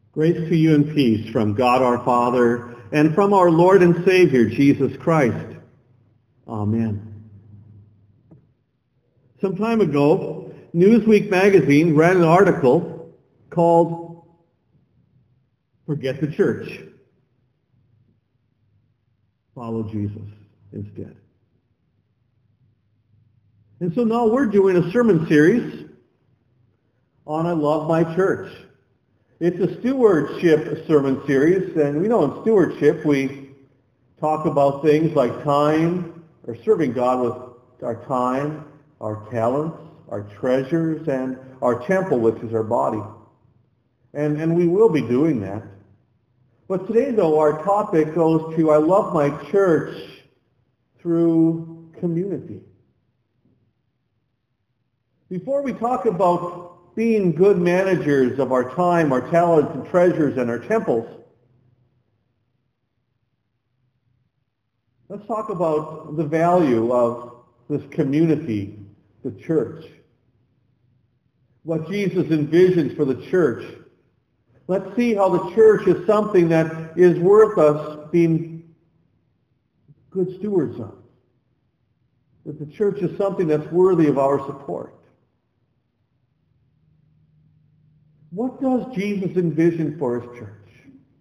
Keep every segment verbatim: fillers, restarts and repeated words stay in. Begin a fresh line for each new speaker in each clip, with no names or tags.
Grace to you and peace from God our Father and from our Lord and Savior, Jesus Christ. Amen. Some time ago, Newsweek magazine ran an article called Forget the Church. Follow Jesus instead. And so now we're doing a sermon series on I Love My Church. It's a stewardship sermon series, and we know in stewardship we talk about things like time, or serving God with our time, our talents, our treasures, and our temple, which is our body. And, and we will be doing that. But today, though, our topic goes to I love my church through community. Before we talk about being good managers of our time, our talents and treasures, and our temples, let's talk about the value of this community, the church. What Jesus envisions for the church. Let's see how the church is something that is worth us being good stewards of. That the church is something that's worthy of our support. What does Jesus envision for his church?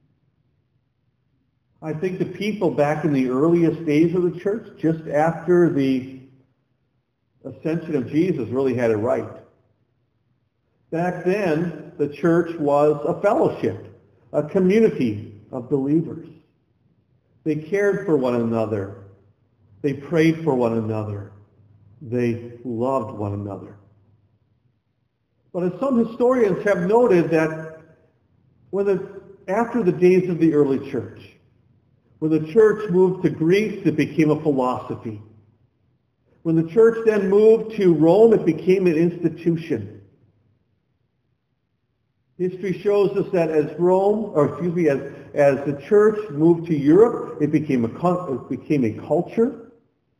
I think the people back in the earliest days of the church, just after the ascension of Jesus, really had it right. Back then, the church was a fellowship, a community of believers. They cared for one another. They prayed for one another. They loved one another. But as some historians have noted that when the, after the days of the early church, when the church moved to Greece, it became a philosophy. When the church then moved to Rome, it became an institution. History shows us that as Rome, or excuse me, as, as the church moved to Europe, it became a, it became a culture.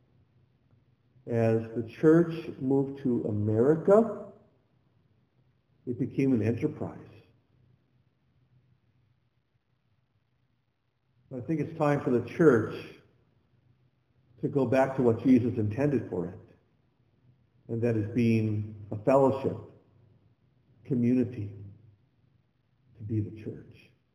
As the church moved to America, it became an enterprise. I think it's time for the church to go back to what Jesus intended for it, and that is being a fellowship, community, to be the church.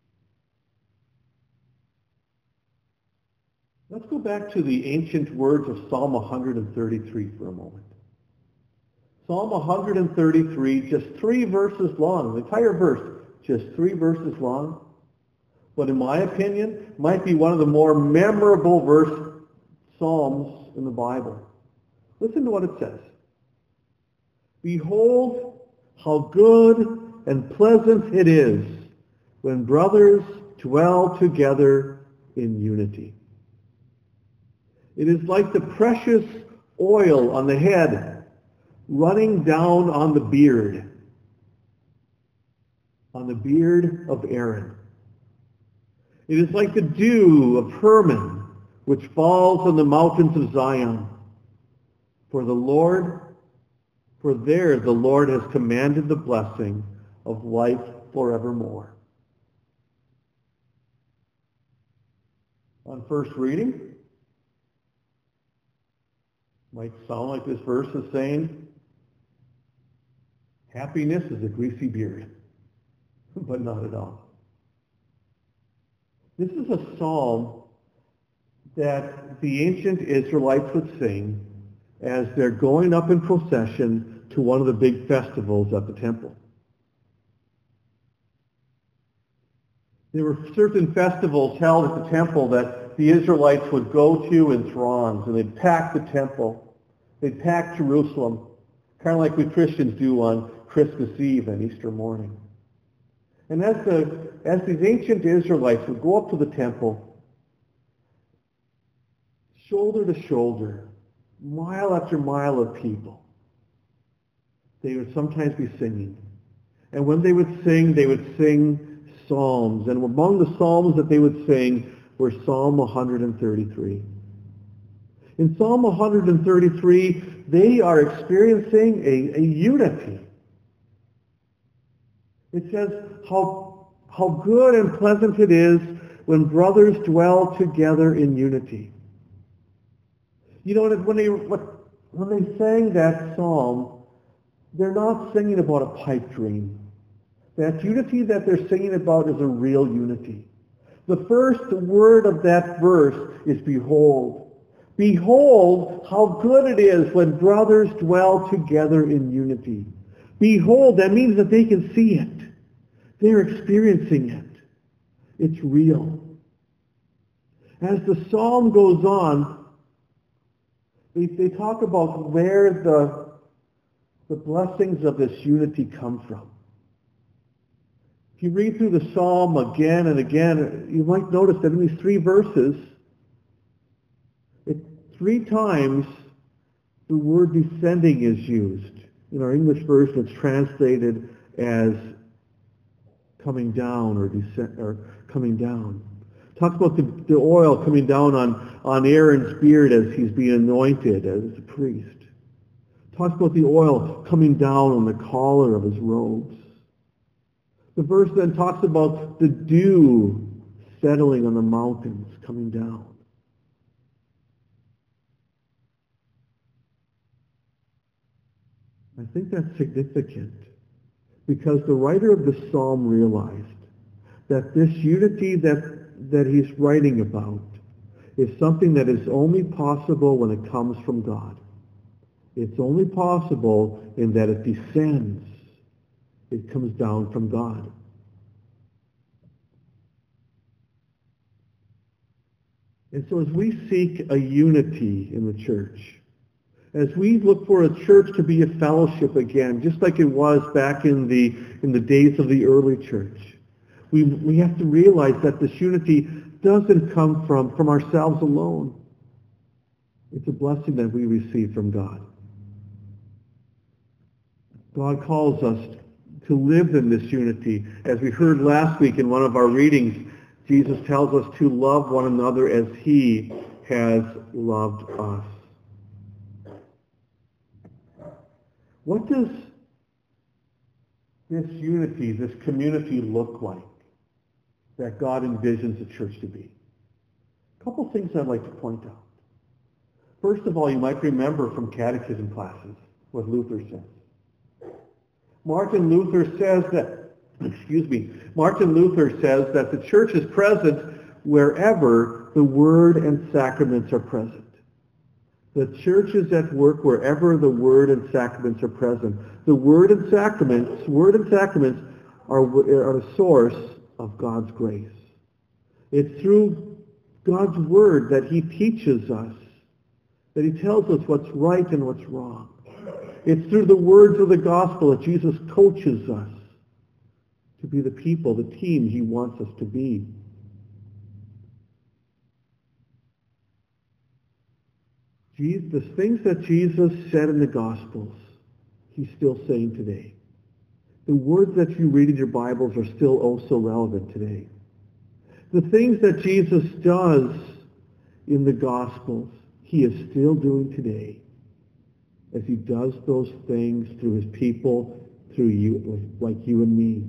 Let's go back to the ancient words of Psalm one thirty-three for a moment. Psalm one thirty-three, just three verses long, the entire verse, just three verses long, but in my opinion, might be one of the more memorable verse psalms in the Bible. Listen to what it says. Behold, how good and pleasant it is when brothers dwell together in unity. It is like the precious oil on the head running down on the beard, on the beard of Aaron. It is like the dew of Hermon, which falls on the mountains of Zion. For the Lord, for there the Lord has commanded the blessing of life forevermore. On first reading, might sound like this verse is saying, happiness is a greasy beard, but not at all. This is a psalm that the ancient Israelites would sing as they're going up in procession to one of the big festivals at the temple. There were certain festivals held at the temple that the Israelites would go to in throngs, and they'd pack the temple. They'd pack Jerusalem, kind of like we Christians do on Christmas Eve and Easter morning. And as, the, as these ancient Israelites would go up to the temple, shoulder to shoulder, mile after mile of people, they would sometimes be singing. And when they would sing, they would sing psalms. And among the psalms that they would sing were Psalm one thirty-three. In Psalm one thirty-three, they are experiencing a, a unity. It says how, How good and pleasant it is when brothers dwell together in unity. You know, when they, when they sang that psalm, they're not singing about a pipe dream. That unity that they're singing about is a real unity. The first word of that verse is behold. Behold how good it is when brothers dwell together in unity. Behold, that means that they can see it. They're experiencing it. It's real. As the psalm goes on, they, they talk about where the, the blessings of this unity come from. If you read through the psalm again and again, you might notice that in these three verses, it, three times the word descending is used. In our English version, it's translated as coming down or descend, or coming down. Talks about the, the oil coming down on, on Aaron's beard as he's being anointed as a priest. Talks about the oil coming down on the collar of his robes. The verse then talks about the dew settling on the mountains, coming down. I think that's significant because the writer of the psalm realized that this unity that, that he's writing about is something that is only possible when it comes from God. It's only possible in that it descends. It comes down from God. And so as we seek a unity in the church, as we look for a church to be a fellowship again, just like it was back in the in the days of the early church, we we have to realize that this unity doesn't come from, from ourselves alone. It's a blessing that we receive from God. God calls us to live in this unity. As we heard last week in one of our readings, Jesus tells us to love one another as he has loved us. What does this unity, this community look like that God envisions the church to be? A couple things I'd like to point out. First of all, you might remember from catechism classes what Luther says. Martin Luther says that, excuse me, Martin Luther says that the church is present wherever the word and sacraments are present. The church is at work wherever the word and sacraments are present. The word and sacraments, word and sacraments are, are the source of God's grace. It's through God's word that he teaches us, that he tells us what's right and what's wrong. It's through the words of the gospel that Jesus coaches us to be the people, the team he wants us to be. Jesus, the things that Jesus said in the Gospels, he's still saying today. The words that you read in your Bibles are still oh so relevant today. The things that Jesus does in the Gospels, he is still doing today as he does those things through his people, through you, like you and me.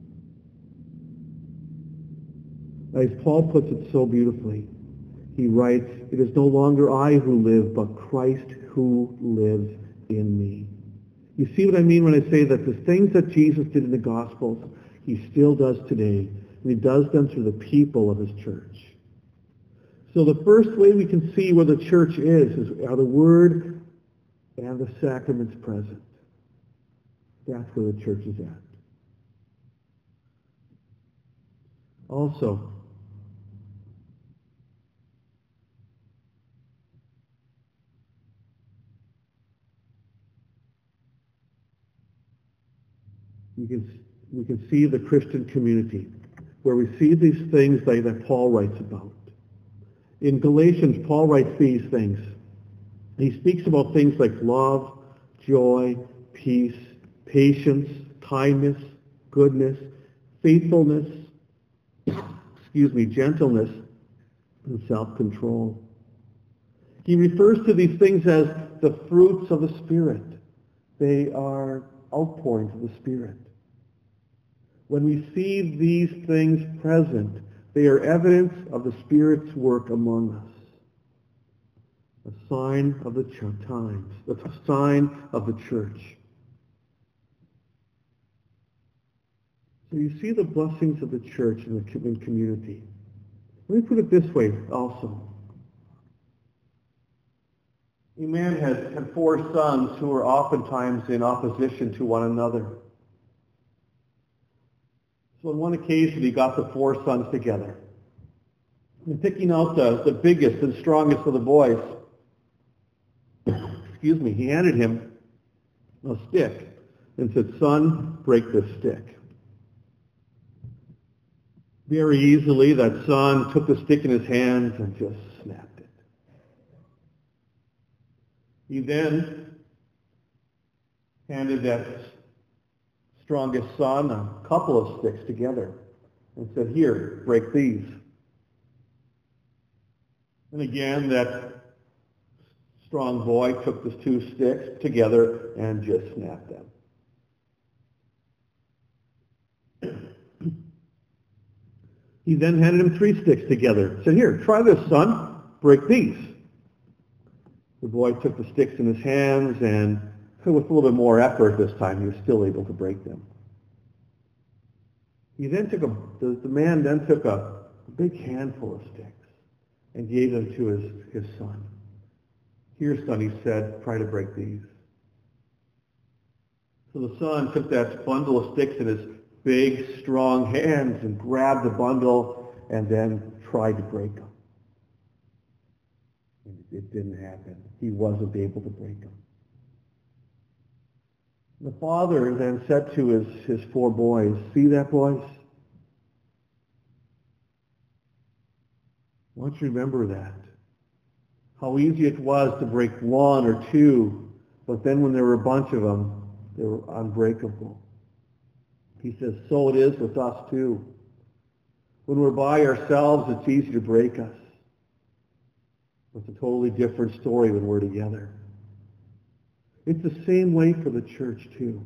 As Paul puts it so beautifully, he writes, "It is no longer I who live, but Christ who lives in me." You see what I mean when I say that the things that Jesus did in the Gospels, he still does today. And he does them through the people of his church. So the first way we can see where the church is, is are the Word and the sacraments present. That's where the church is at. Also, we can, we can see the Christian community, where we see these things like that Paul writes about. In Galatians, Paul writes these things. He speaks about things like love, joy, peace, patience, kindness, goodness, faithfulness, excuse me, gentleness, and self-control. He refers to these things as the fruits of the Spirit. They are outpourings of the Spirit. When we see these things present, they are evidence of the Spirit's work among us. A sign of the ch- times, a sign of the church. So you see the blessings of the church and the com- community. Let me put it this way also. A man had, had four sons who were oftentimes in opposition to one another. So on one occasion, he got the four sons together. And picking out the, the biggest and strongest of the boys, excuse me, he handed him a stick and said, "Son, break this stick." Very easily, that son took the stick in his hands and just snapped it. He then handed that strongest son a couple of sticks together and said, "Here, break these." And again, that strong boy took the two sticks together and just snapped them. He then handed him three sticks together. Said, "Here, try this, son. Break these." The boy took the sticks in his hands, and with a little bit more effort this time, he was still able to break them. He then took a, the, the man then took a, a big handful of sticks and gave them to his, his son. "Here, son," he said, "try to break these." So the son took that bundle of sticks in his big, strong hands and grabbed the bundle and then tried to break them. And it didn't happen. He wasn't able to break them. The father then said to his, his four boys, "See that, boys? I want you to remember that. How easy it was to break one or two, but then when there were a bunch of them, they were unbreakable." He says, so it is with us too. When we're by ourselves, it's easy to break us. It's a totally different story when we're together. It's the same way for the church too.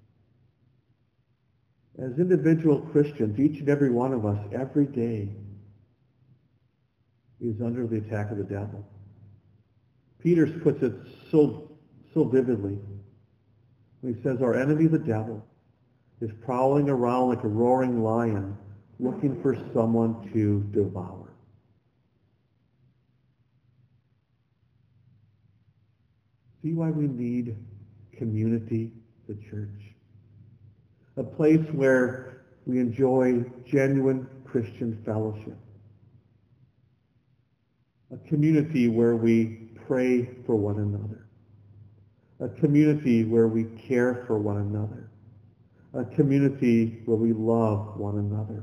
As individual Christians, each and every one of us, every day, is under the attack of the devil. Peter puts it so, so vividly when he says, our enemy, the devil, is prowling around like a roaring lion, looking for someone to devour. See why we need community, the church? A place where we enjoy genuine Christian fellowship. A community where we pray for one another. A community where we care for one another. A community where we love one another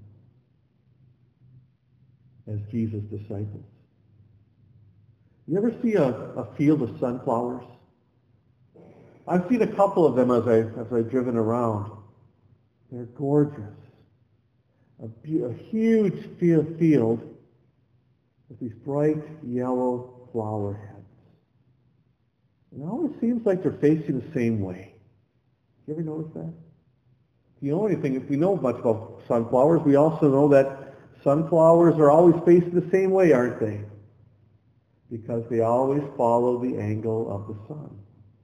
as Jesus' disciples. You ever see a, a field of sunflowers? I've seen a couple of them as, I, as I've driven around. They're gorgeous. A, a huge field with these bright yellow flower heads. And it always seems like they're facing the same way. You ever notice that? If you know anything, if we know much about sunflowers, we also know that sunflowers are always facing the same way, aren't they? Because they always follow the angle of the sun.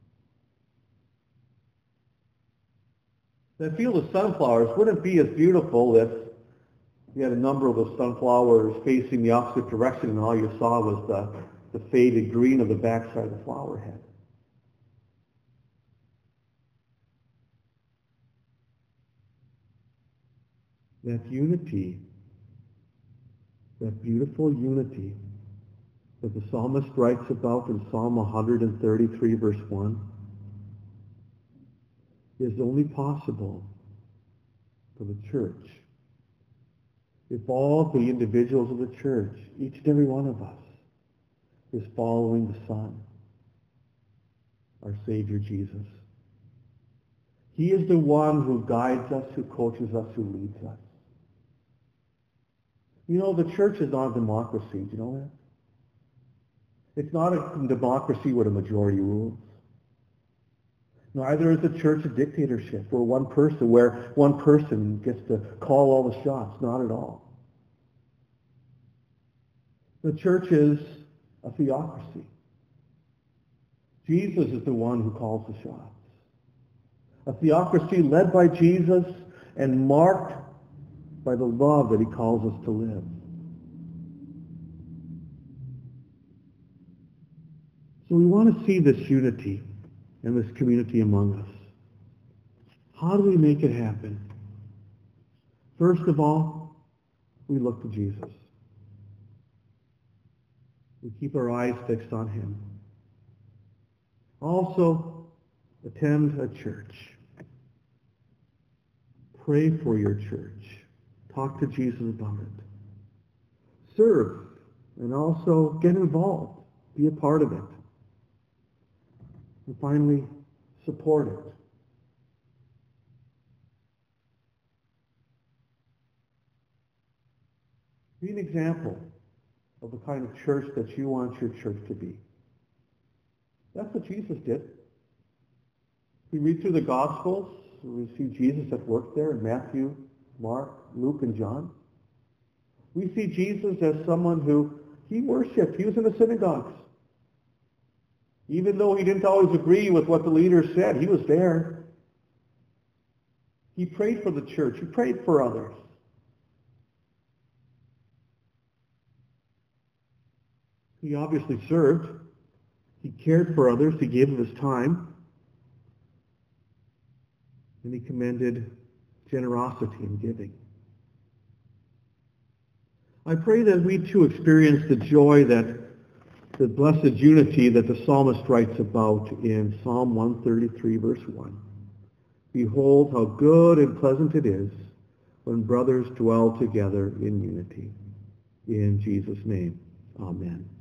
That field of sunflowers wouldn't be as beautiful if you had a number of the sunflowers facing the opposite direction and all you saw was the, the faded green of the backside of the flower head. That unity, that beautiful unity that the psalmist writes about in Psalm one thirty-three, verse one, is only possible for the church if all the individuals of the church, each and every one of us, is following the Son, our Savior Jesus. He is the one who guides us, who coaches us, who leads us. You know, the church is not a democracy. Do you know that? It's not a democracy where the majority rules. Neither is the church a dictatorship or one person where one person gets to call all the shots. Not at all. The church is a theocracy. Jesus is the one who calls the shots. A theocracy led by Jesus and marked by the love that he calls us to live. So we want to see this unity and this community among us. How do we make it happen? First of all, we look to Jesus. We keep our eyes fixed on him. Also, attend a church. Pray for your church. Talk to Jesus about it. Serve, and also get involved. Be a part of it. And finally, support it. Be an example of the kind of church that you want your church to be. That's what Jesus did. We read through the Gospels, we see Jesus at work there in Matthew, Mark, Luke, and John. We see Jesus as someone who, he worshipped. He was in the synagogues. Even though he didn't always agree with what the leaders said, he was there. He prayed for the church. He prayed for others. He obviously served. He cared for others. He gave of his time. And he commended generosity in giving. I pray that we too experience the joy that the blessed unity that the psalmist writes about in Psalm one thirty-three, verse one. Behold, how good and pleasant it is when brothers dwell together in unity. In Jesus' name, amen.